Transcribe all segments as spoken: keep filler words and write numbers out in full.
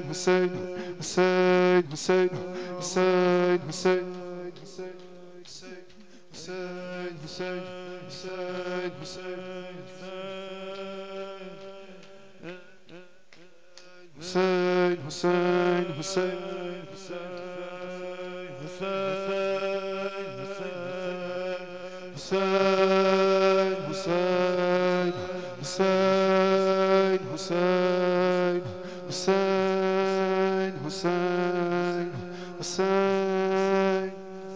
Hussein, Hussein, Hussein, Hussein, Hussein, Hussein, Hussein, Hussein, Hussein, Hussein, Hussein, Hussein, Hussein, Hussein, Hussein, Hussein, Hussein, Hussein, Hussein, Hussein.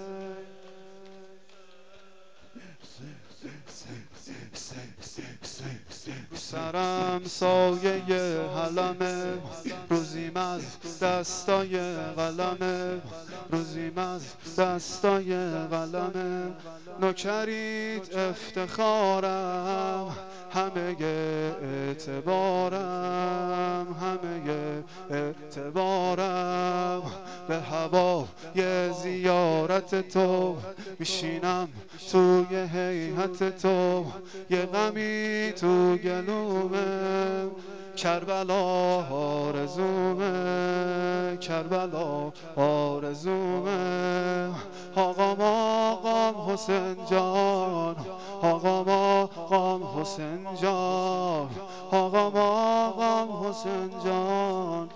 سرم سایه حلمه، روزیم از دستای قلمه، روزیم از دستای قلمه. نوکرید افتخارم، همه اعتبارم، همه اعتبارم. به هوای زیارت تو میشینم، توی هیهت تو یه غمی تو گلومه. کربلا آرزومه، کربلا آرزومه. آقام آقام حسین جان، آقام آقام حسین جان، آقام آقام حسین جان،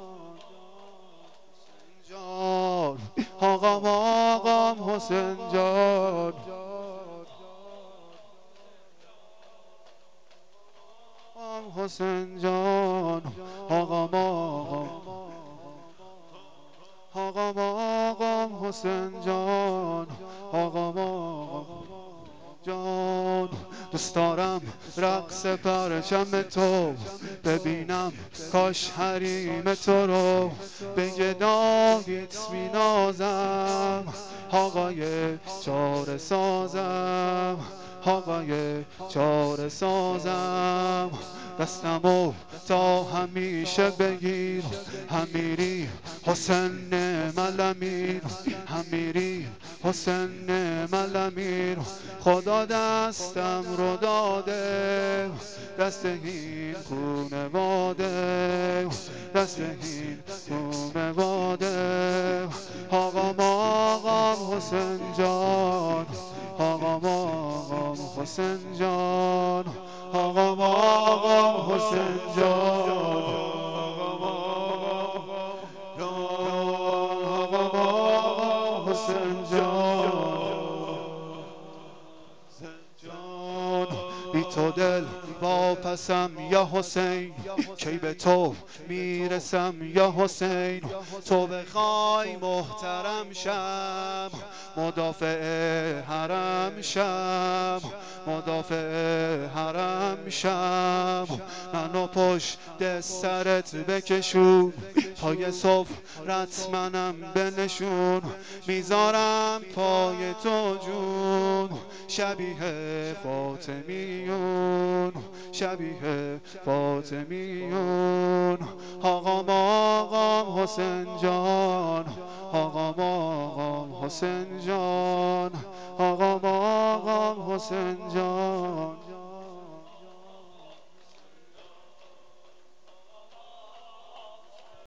جان آقام آقام حسین جان، حسین جان، آقام آقام، آقام آقام حسین جان، آقام آقام جان. دوست دارم رقص پرچم تو ببینم، کاش حریم تو رو به گداییت مینازم. آقای چاره سازم، آقای چاره سازم. دستمو تا همیشه بگیر، همیری حسین ملمیر، همیری حسین ملمیر. خدا دستم رو داده، دست این خونواده، دست این خونواده. آقام آقام حسین جان، آقام آقام حسین جان، آقام آقام حسین جان، آقام آقام جان، آقام آقام حسین جان. بی تو دل واپسم یا حسین، کی به تو میرسم یا حسین. تو بخوای محترم شم، مدافع حرم شم، مدافع حرم شم. منو پشت سرت بکشون، پای صفرت منم بنشون. میذارم پای تو جون، شبیه فاطمیون، شبیه فاطمیون. آقام آقام حسین جان، آقام آقام حسین جان، آقام آقام حسین جان.